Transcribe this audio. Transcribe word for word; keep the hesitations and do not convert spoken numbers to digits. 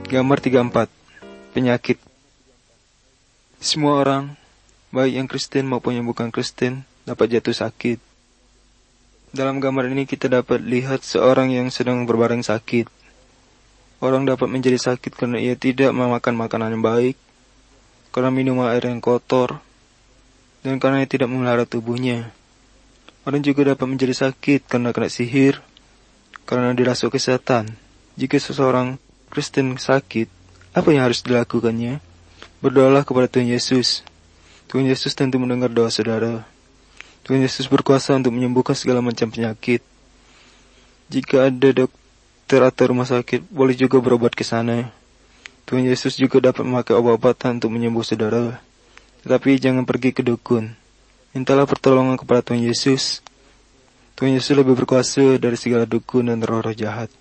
Gambar tiga puluh empat. Penyakit. Semua orang, baik yang Kristen maupun yang bukan Kristen, dapat jatuh sakit. Dalam gambar ini kita dapat lihat seorang yang sedang berbaring sakit. Orang dapat menjadi sakit karena ia tidak memakan makanan yang baik, karena minum air yang kotor, dan karena ia tidak memelihara tubuhnya. Orang juga dapat menjadi sakit karena kena sihir, karena dirasuk ke setan. Jika seseorang Kristen sakit, apa yang harus dilakukannya? Berdoalah kepada Tuhan Yesus. Tuhan Yesus tentu mendengar doa saudara. Tuhan Yesus berkuasa untuk menyembuhkan segala macam penyakit. Jika ada dokter atau rumah sakit, boleh juga berobat ke sana. Tuhan Yesus juga dapat memakai obat-obatan untuk menyembuh saudara. Tetapi jangan pergi ke dukun. Mintalah pertolongan kepada Tuhan Yesus. Tuhan Yesus lebih berkuasa dari segala dukun dan roh-roh jahat.